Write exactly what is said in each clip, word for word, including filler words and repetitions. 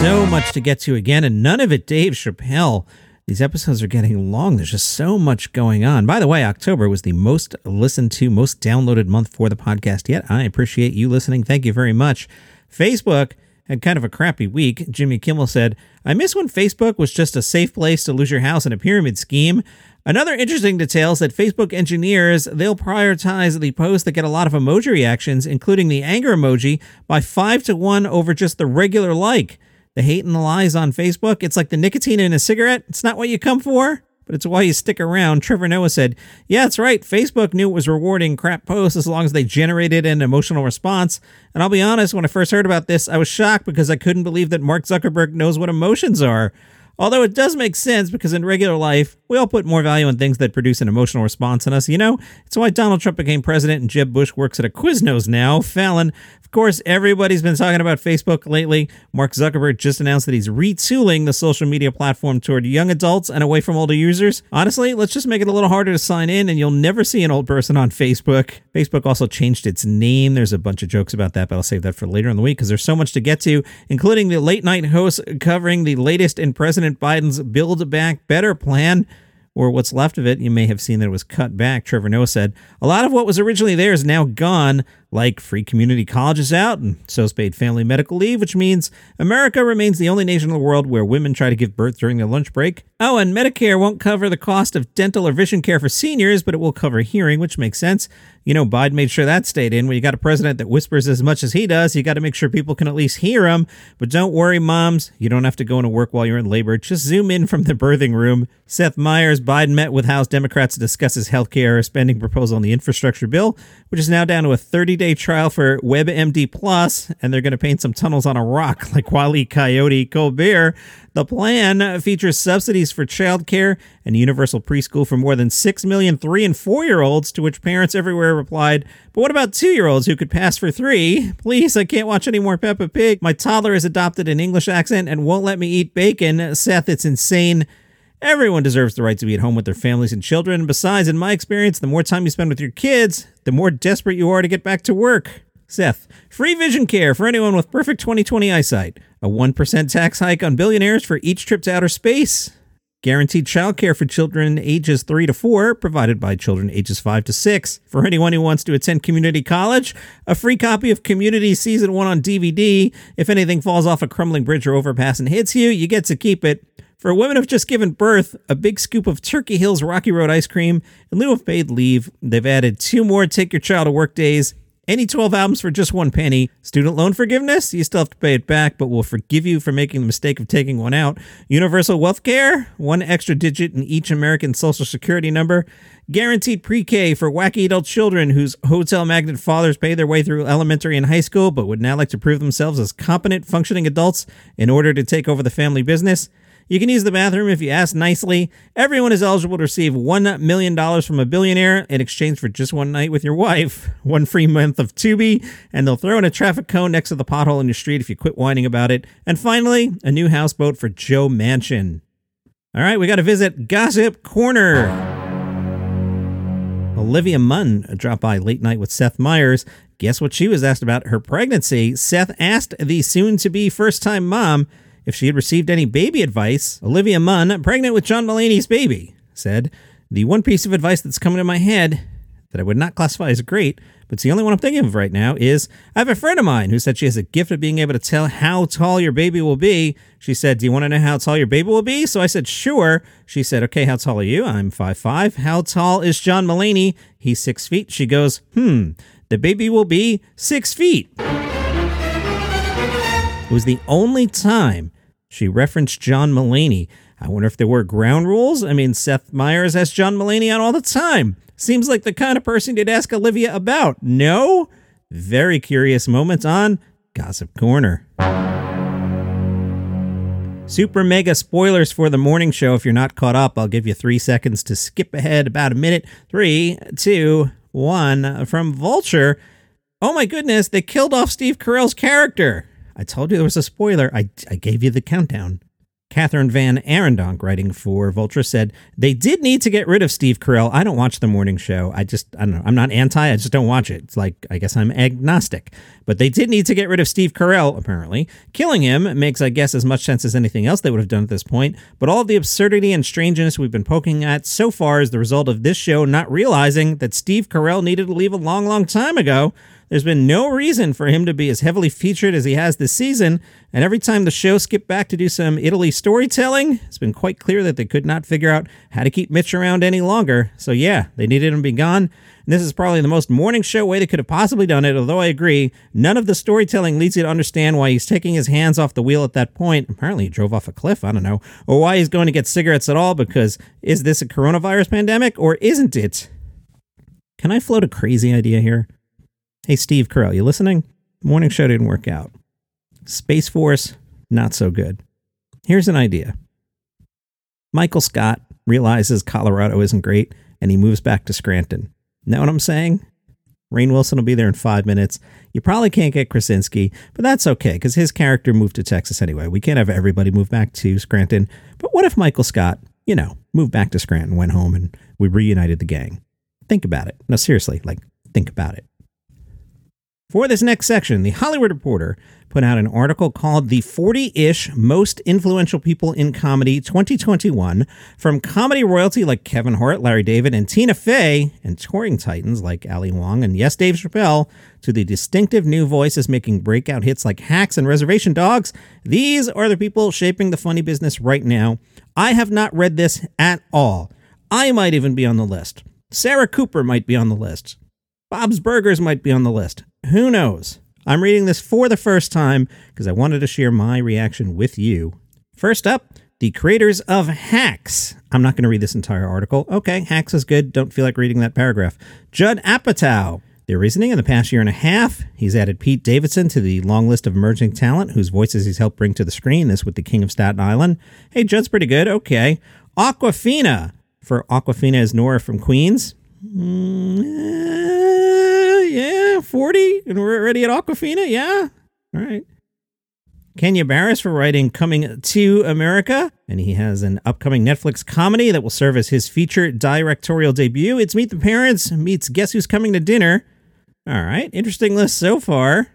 So much to get to again, and none of it Dave Chappelle. These episodes are getting long. There's just so much going on. By the way, October was the most listened to, most downloaded month for the podcast yet. I appreciate you listening. Thank you very much. Facebook had kind of a crappy week. Jimmy Kimmel said, I miss when Facebook was just a safe place to lose your house in a pyramid scheme. Another interesting detail is that Facebook engineers, they'll prioritize the posts that get a lot of emoji reactions, including the anger emoji, by five to one over just the regular like. The hate and the lies on Facebook, it's like the nicotine in a cigarette. It's not what you come for, but it's why you stick around. Trevor Noah said, yeah, that's right. Facebook knew it was rewarding crap posts as long as they generated an emotional response. And I'll be honest, when I first heard about this, I was shocked because I couldn't believe that Mark Zuckerberg knows what emotions are. Although it does make sense because in regular life, we all put more value on things that produce an emotional response in us. You know, it's why Donald Trump became president and Jeb Bush works at a Quiznos now. Fallon, of course, everybody's been talking about Facebook lately. Mark Zuckerberg just announced that he's retooling the social media platform toward young adults and away from older users. Honestly, let's just make it a little harder to sign in and you'll never see an old person on Facebook. Facebook also changed its name. There's a bunch of jokes about that, but I'll save that for later in the week because there's so much to get to, including the late night host covering the latest in President Biden's Build Back Better plan, or what's left of it. You may have seen that it was cut back. Trevor Noah said, a lot of what was originally there is now gone, like free community colleges out, and so's paid family medical leave, which means America remains the only nation in the world where women try to give birth during their lunch break. Oh, and Medicare won't cover the cost of dental or vision care for seniors, but it will cover hearing, which makes sense. You know, Biden made sure that stayed in. When you got a president that whispers as much as he does, you got to make sure people can at least hear him. But don't worry, moms. You don't have to go into work while you're in labor. Just zoom in from the birthing room. Seth Meyers, Biden met with House Democrats to discuss his health care spending proposal on the infrastructure bill, which is now down to a thirty-day trial for WebMD Plus, and they're going to paint some tunnels on a rock like Wile E. Coyote Colbert. The plan features subsidies for childcare and universal preschool for more than six million three and four-year-olds, to which parents everywhere replied, but what about two-year-olds who could pass for three? Please, I can't watch any more Peppa Pig. My toddler has adopted an English accent and won't let me eat bacon. Seth, it's insane. Everyone deserves the right to be at home with their families and children. Besides, in my experience, the more time you spend with your kids, the more desperate you are to get back to work. Seth, free vision care for anyone with perfect twenty twenty eyesight. A one percent tax hike on billionaires for each trip to outer space. Guaranteed childcare for children ages three to four, provided by children ages five to six. For anyone who wants to attend community college, a free copy of Community Season one on D V D. If anything falls off a crumbling bridge or overpass and hits you, you get to keep it. For women who've just given birth, a big scoop of Turkey Hill's Rocky Road ice cream. In lieu of paid leave, they've added two more Take Your Child to Work days. Any twelve albums for just one penny. Student loan forgiveness? You still have to pay it back, but we'll forgive you for making the mistake of taking one out. Universal wealth care? One extra digit in each American social security number. Guaranteed pre-K for wacky adult children whose hotel magnate fathers pay their way through elementary and high school, but would now like to prove themselves as competent, functioning adults in order to take over the family business. You can use the bathroom if you ask nicely. Everyone is eligible to receive one million dollars from a billionaire in exchange for just one night with your wife. One free month of Tubi, and they'll throw in a traffic cone next to the pothole in your street if you quit whining about it. And finally, a new houseboat for Joe Manchin. All right, we got to visit Gossip Corner. Olivia Munn dropped by late night with Seth Meyers. Guess what she was asked about her pregnancy? Seth asked the soon-to-be first-time mom if she had received any baby advice. Olivia Munn, pregnant with John Mulaney's baby, said, the one piece of advice that's coming to my head that I would not classify as great, but it's the only one I'm thinking of right now, is I have a friend of mine who said she has a gift of being able to tell how tall your baby will be. She said, do you want to know how tall your baby will be? So I said, sure. She said, okay, how tall are you? I'm five five. How tall is John Mulaney? He's six feet. She goes, hmm, the baby will be six feet. It was the only time she referenced John Mulaney. I wonder if there were ground rules. I mean, Seth Meyers has John Mulaney on all the time. Seems like the kind of person you'd ask Olivia about. No? Very curious moments on Gossip Corner. Super mega spoilers for the morning show. If you're not caught up, I'll give you three seconds to skip ahead about a minute. Three, two, one. From Vulture. Oh my goodness, they killed off Steve Carell's character. I told you there was a spoiler. I, I gave you the countdown. Catherine Van Arendonk, writing for Vulture, said, they did need to get rid of Steve Carell. I don't watch the morning show. I just, I don't know. I'm not anti. I just don't watch it. It's like, I guess I'm agnostic. But they did need to get rid of Steve Carell, apparently. Killing him makes, I guess, as much sense as anything else they would have done at this point. But all of the absurdity and strangeness we've been poking at so far is the result of this show not realizing that Steve Carell needed to leave a long, long time ago. There's been no reason for him to be as heavily featured as he has this season, and every time the show skipped back to do some Italy storytelling, it's been quite clear that they could not figure out how to keep Mitch around any longer. So yeah, they needed him to be gone, and this is probably the most morning show way they could have possibly done it, although I agree, none of the storytelling leads you to understand why he's taking his hands off the wheel at that point. Apparently he drove off a cliff, I don't know, or why he's going to get cigarettes at all, because is this a coronavirus pandemic, or isn't it? Can I float a crazy idea here? Hey, Steve Carell, you listening? Morning show didn't work out. Space Force, not so good. Here's an idea. Michael Scott realizes Colorado isn't great, and he moves back to Scranton. Know what I'm saying? Rainn Wilson will be there in five minutes. You probably can't get Krasinski, but that's okay, because his character moved to Texas anyway. We can't have everybody move back to Scranton. But what if Michael Scott, you know, moved back to Scranton, went home, and we reunited the gang? Think about it. No, seriously, like, think about it. For this next section, The Hollywood Reporter put out an article called The forty-ish Most Influential People in Comedy twenty twenty-one, from comedy royalty like Kevin Hart, Larry David, and Tina Fey, and touring titans like Ali Wong and yes, Dave Chappelle, to the distinctive new voices making breakout hits like Hacks and Reservation Dogs. These are the people shaping the funny business right now. I have not read this at all. I might even be on the list. Sarah Cooper might be on the list. Bob's Burgers might be on the list. Who knows? I'm reading this for the first time because I wanted to share my reaction with you. First up, the creators of Hacks. I'm not going to read this entire article. Okay, Hacks is good. Don't feel like reading that paragraph. Judd Apatow. Their reasoning: in the past year and a half, he's added Pete Davidson to the long list of emerging talent whose voices he's helped bring to the screen. This with the King of Staten Island. Hey, Judd's pretty good. Okay. Awkwafina. For Awkwafina is Nora from Queens. Mm, yeah, forty, and we're already at Awkwafina, yeah? All right. Kenya Barris for writing Coming to America, and he has an upcoming Netflix comedy that will serve as his feature directorial debut. It's Meet the Parents meets Guess Who's Coming to Dinner. All right, interesting list so far.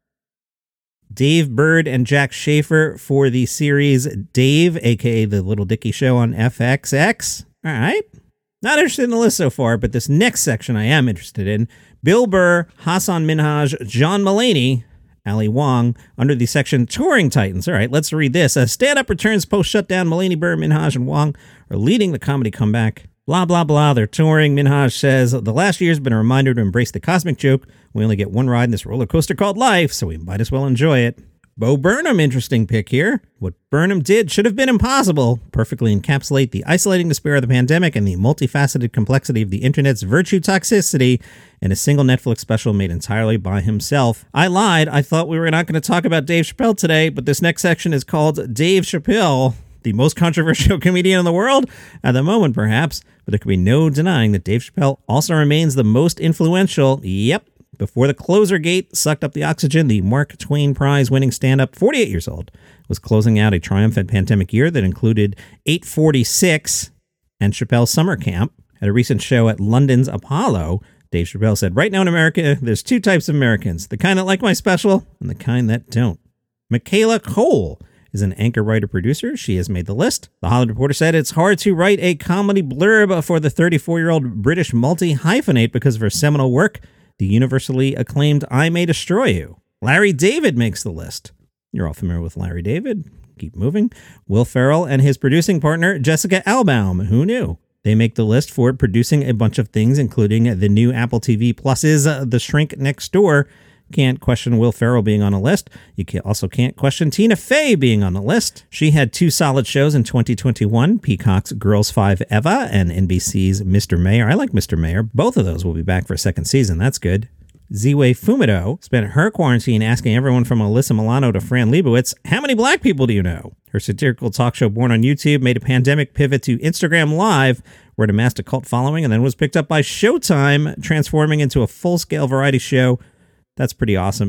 Dave Bird and Jack Schaefer for the series Dave, a k a. The Little Dicky Show on F X X. All right. Not interested in the list so far, but this next section I am interested in. Bill Burr, Hassan Minhaj, John Mulaney, Ali Wong, under the section Touring Titans. All right, let's read this. As stand-up returns post-shutdown, Mulaney, Burr, Minhaj, and Wong are leading the comedy comeback. Blah, blah, blah. They're touring. Minhaj says, the last year's been a reminder to embrace the cosmic joke. We only get one ride in this roller coaster called life, so we might as well enjoy it. Bo Burnham, interesting pick here. What Burnham did should have been impossible. Perfectly encapsulate the isolating despair of the pandemic and the multifaceted complexity of the internet's virtue toxicity in a single Netflix special made entirely by himself. I lied. I thought we were not going to talk about Dave Chappelle today, but this next section is called Dave Chappelle, the most controversial comedian in the world at the moment, perhaps. But there can be no denying that Dave Chappelle also remains the most influential. Yep. Before the closer gate sucked up the oxygen, the Mark Twain Prize winning stand-up, forty-eight years old, was closing out a triumphant pandemic year that included eight forty-six and Chappelle's summer camp. At a recent show at London's Apollo, Dave Chappelle said, right now in America, there's two types of Americans, the kind that like my special and the kind that don't. Michaela Cole is an anchor, writer, producer. She has made the list. The Hollywood Reporter said it's hard to write a comedy blurb for the thirty-four-year-old British multi-hyphenate because of her seminal work, the universally acclaimed I May Destroy You. Larry David makes the list. You're all familiar with Larry David. Keep moving. Will Ferrell and his producing partner, Jessica Albaum. Who knew? They make the list for producing a bunch of things, including the new Apple T V Plus's uh, The Shrink Next Door. Can't question Will Ferrell being on a list. You can also can't question Tina Fey being on the list. She had two solid shows in twenty twenty-one, Peacock's Girls five Eva and N B C's Mister Mayor. I like Mister Mayor. Both of those will be back for a second season. That's good. Ziwe Fumido spent her quarantine asking everyone from Alyssa Milano to Fran Lebowitz, how many black people do you know? Her satirical talk show born on YouTube made a pandemic pivot to Instagram Live, where it amassed a cult following and then was picked up by Showtime, transforming into a full-scale variety show. That's pretty awesome.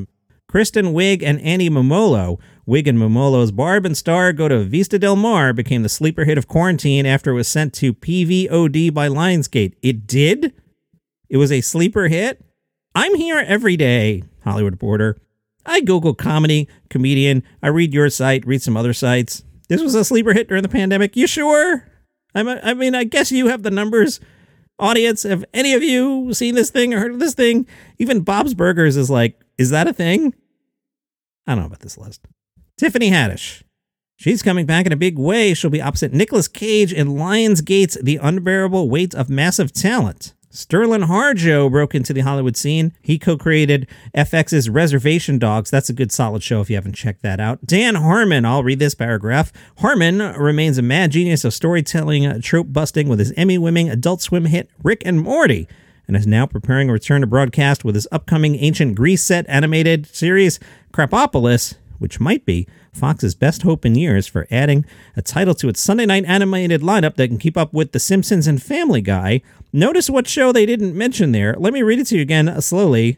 Kristen Wiig and Annie Momolo. Wiig and Momolo's Barb and Star Go to Vista Del Mar became the sleeper hit of quarantine after it was sent to P V O D by Lionsgate. It did? It was a sleeper hit? I'm here every day, Hollywood Reporter. I Google comedy, comedian. I read your site, read some other sites. This was a sleeper hit during the pandemic. You sure? I'm a, I mean, I guess you have the numbers. Audience, have any of you seen this thing or heard of this thing? Even Bob's Burgers is like, is that a thing? I don't know about this list. Tiffany Haddish. She's coming back in a big way. She'll be opposite Nicolas Cage in Lionsgate's The Unbearable Weight of Massive Talent. Sterling Harjo broke into the Hollywood scene. He co-created F X's Reservation Dogs. That's a good solid show if you haven't checked that out. Dan Harmon, I'll read this paragraph. Harmon remains a mad genius of storytelling, trope busting with his Emmy-winning Adult Swim hit Rick and Morty, and is now preparing a return to broadcast with his upcoming ancient Greece set animated series Krapopolis, which might be Fox's best hope in years for adding a title to its Sunday night animated lineup that can keep up with The Simpsons and Family Guy. Notice what show they didn't mention there. Let me read it to you again slowly.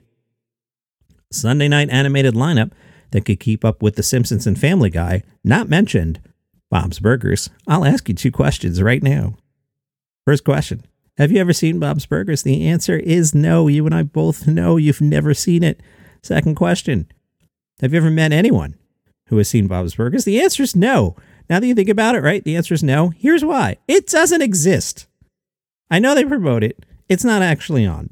Sunday night animated lineup that could keep up with The Simpsons and Family Guy. Not mentioned. Bob's Burgers. I'll ask you two questions right now. First question. Have you ever seen Bob's Burgers? The answer is no. You and I both know you've never seen it. Second question. Have you ever met anyone who has seen Bob's Burgers? The answer is no. Now that you think about it, right? The answer is no. Here's why. It doesn't exist. I know they promote it. It's not actually on.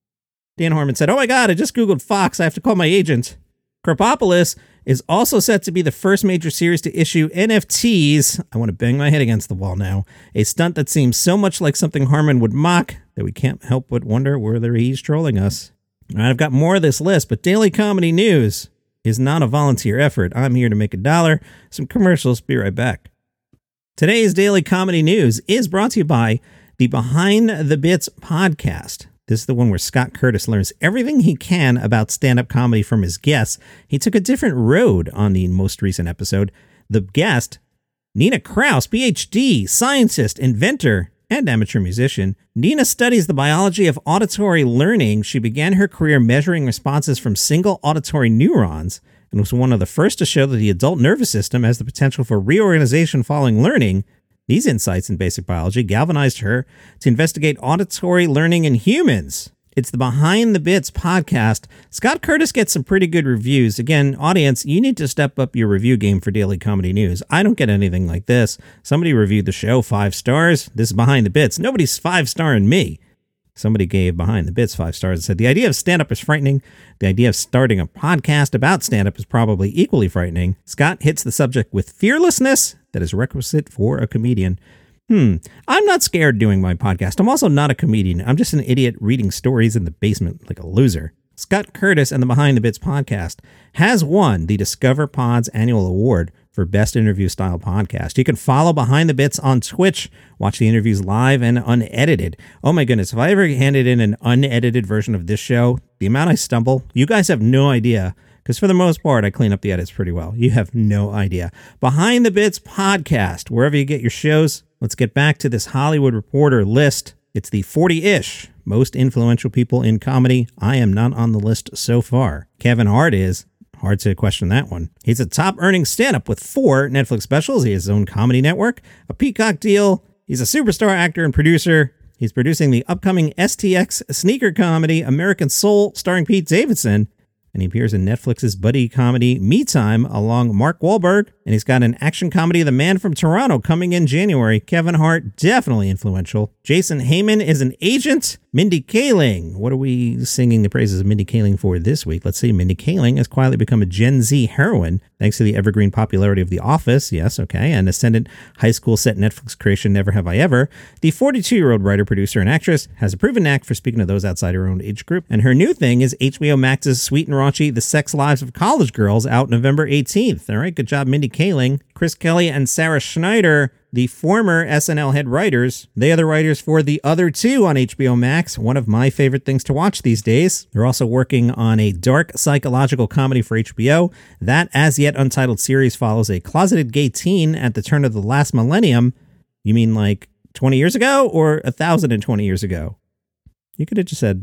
Dan Harmon said, oh my God, I just Googled Fox. I have to call my agent. Krapopolis is also set to be the first major series to issue N F Ts. I want to bang my head against the wall now. A stunt that seems so much like something Harmon would mock that we can't help but wonder whether he's trolling us. All right, I've got more of this list, but Daily Comedy News is not a volunteer effort. I'm here to make a dollar. Some commercials. Be right back. Today's Daily Comedy News is brought to you by the Behind the Bits podcast. This is the one where Scott Curtis learns everything he can about stand-up comedy from his guests. He took a different road on the most recent episode. The guest, Nina Kraus, P H D, scientist, inventor, and amateur musician. Nina studies the biology of auditory learning. She began her career measuring responses from single auditory neurons and was one of the first to show that the adult nervous system has the potential for reorganization following learning. These insights in basic biology galvanized her to investigate auditory learning in humans. It's the Behind the Bits podcast. Scott Curtis gets some pretty good reviews. Again, audience, you need to step up your review game for Daily Comedy News. I don't get anything like this. Somebody reviewed the show five stars. This is Behind the Bits. Nobody's five-starring me. Somebody gave Behind the Bits five stars and said, the idea of stand-up is frightening. The idea of starting a podcast about stand-up is probably equally frightening. Scott hits the subject with fearlessness that is requisite for a comedian. Hmm, I'm not scared doing my podcast. I'm also not a comedian. I'm just an idiot reading stories in the basement like a loser. Scott Curtis and the Behind the Bits podcast has won the Discover Pod's annual award for Best Interview Style Podcast. You can follow Behind the Bits on Twitch, watch the interviews live and unedited. Oh my goodness, if I ever handed in an unedited version of this show, the amount I stumble, you guys have no idea. Because for the most part, I clean up the edits pretty well. You have no idea. Behind the Bits podcast, wherever you get your shows. Let's get back to this Hollywood Reporter list. It's the forty-ish most influential people in comedy. I am not on the list so far. Kevin Hart is. Hard to question that one. He's a top-earning stand-up with four Netflix specials. He has his own comedy network, a Peacock deal. He's a superstar actor and producer. He's producing the upcoming S T X sneaker comedy American Soul starring Pete Davidson. And he appears in Netflix's buddy comedy Me Time along Mark Wahlberg. And he's got an action comedy, The Man from Toronto, coming in January. Kevin Hart, definitely influential. Jason Heyman is an agent. Mindy Kaling. What are we singing the praises of Mindy Kaling for this week? Let's see. Mindy Kaling has quietly become a Gen Z heroine thanks to the evergreen popularity of The Office. Yes, okay. And ascendant high school set Netflix creation Never Have I Ever. The forty-two-year-old writer, producer, and actress has a proven knack for speaking to those outside her own age group. And her new thing is H B O Max's sweet and raunchy The Sex Lives of College Girls out November eighteenth. All right, good job, Mindy Kaling. Chris Kelly and Sarah Schneider, the former S N L head writers. They are the writers for The Other Two on H B O Max, one of my favorite things to watch these days. They're also working on a dark psychological comedy for H B O. That as yet untitled series follows a closeted gay teen at the turn of the last millennium. You mean like twenty years ago or one thousand twenty years ago? You could have just said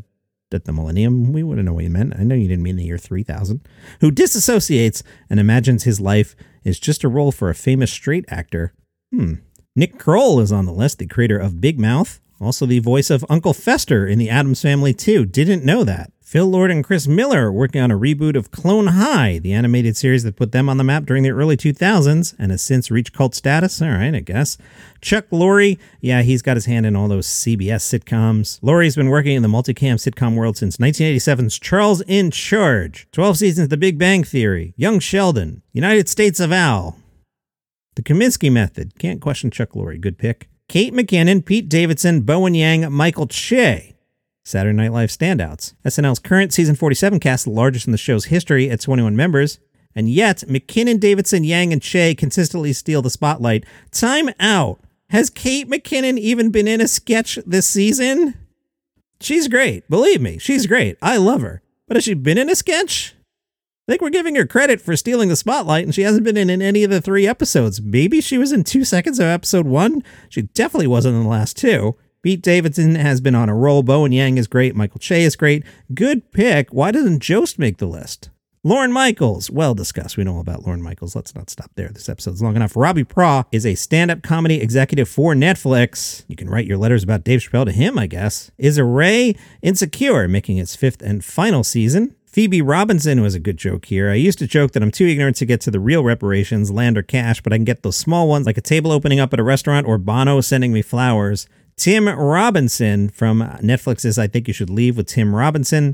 at the millennium. We wouldn't know what you meant. I know you didn't mean the year three thousand. Who disassociates and imagines his life is just a role for a famous straight actor. Hmm. Nick Kroll is on the list, the creator of Big Mouth. Also the voice of Uncle Fester in The Addams Family too. Didn't know that. Phil Lord and Chris Miller are working on a reboot of Clone High, the animated series that put them on the map during the early two thousands and has since reached cult status. All right, I guess. Chuck Lorre, yeah, he's got his hand in all those C B S sitcoms. Lorre's been working in the multicam sitcom world since nineteen eighty-seven's Charles in Charge, twelve seasons of The Big Bang Theory, Young Sheldon, United States of Al, The Kaminsky Method. Can't question Chuck Lorre. Good pick. Kate McKinnon, Pete Davidson, Bowen Yang, Michael Che. Saturday Night Live standouts. S N L's current season forty-seven cast, the largest in the show's history at twenty-one members, and yet McKinnon, Davidson, Yang, and Che consistently steal the spotlight. Time out. Has Kate McKinnon even been in a sketch this season? She's great. Believe me, she's great. I love her. But has she been in a sketch? I think we're giving her credit for stealing the spotlight, and she hasn't been in, in any of the three episodes. Maybe she was in two seconds of episode one. She definitely wasn't in the last two. Pete Davidson has been on a roll. Bowen Yang is great. Michael Che is great. Good pick. Why doesn't Jost make the list? Lorne Michaels. Well discussed. We know all about Lorne Michaels. Let's not stop there. This episode's long enough. Robbie Praw is a stand-up comedy executive for Netflix. You can write your letters about Dave Chappelle to him, I guess. Issa Rae, Insecure, making its fifth and final season. Phoebe Robinson was a good joke here. I used to joke that I'm too ignorant to get to the real reparations, land or cash, but I can get those small ones like a table opening up at a restaurant or Bono sending me flowers. Tim Robinson from Netflix's I Think You Should Leave with Tim Robinson.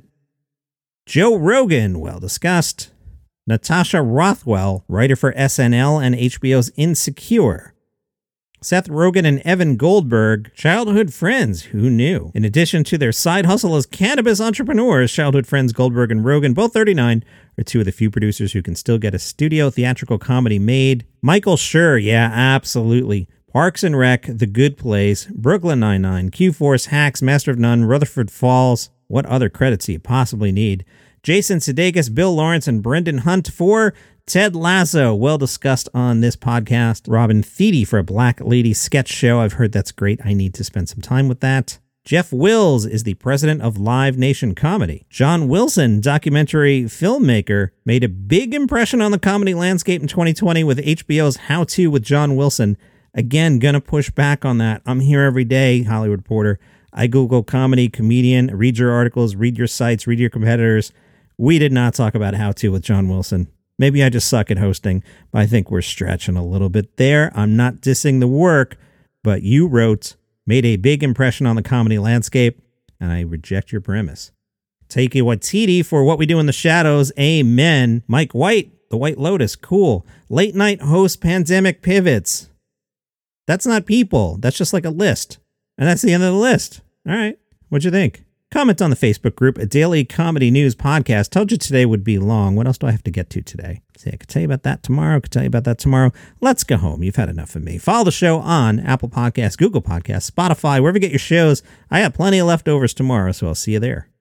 Joe Rogan, well discussed. Natasha Rothwell, writer for S N L and H B O's Insecure. Seth Rogen and Evan Goldberg, childhood friends, who knew? In addition to their side hustle as cannabis entrepreneurs, childhood friends Goldberg and Rogen, both thirty-nine, are two of the few producers who can still get a studio theatrical comedy made. Michael Schur, yeah, absolutely. Parks and Rec, The Good Place, Brooklyn Nine-Nine, Q-Force, Hacks, Master of None, Rutherford Falls. What other credits do you possibly need? Jason Sudeikis, Bill Lawrence, and Brendan Hunt for Ted Lasso. Well discussed on this podcast. Robin Thede for a Black Lady sketch show. I've heard that's great. I need to spend some time with that. Jeff Wills is the president of Live Nation Comedy. John Wilson, documentary filmmaker, made a big impression on the comedy landscape in twenty twenty with H B O's How To with John Wilson. Again, gonna push back on that. I'm here every day, Hollywood Reporter. I Google comedy, comedian, read your articles, read your sites, read your competitors. We did not talk about How To with John Wilson. Maybe I just suck at hosting, but I think we're stretching a little bit there. I'm not dissing the work, but you wrote, made a big impression on the comedy landscape, and I reject your premise. Taika Waititi for What We Do in the Shadows, amen. Mike White, The White Lotus, cool. Late night host pandemic pivots. That's not people. That's just like a list. And that's the end of the list. All right. What'd you think? Comment on the Facebook group, A Daily Comedy News Podcast. Told you today would be long. What else do I have to get to today? See, I could tell you about that tomorrow. I could tell you about that tomorrow. Let's go home. You've had enough of me. Follow the show on Apple Podcasts, Google Podcasts, Spotify, wherever you get your shows. I got plenty of leftovers tomorrow, so I'll see you there.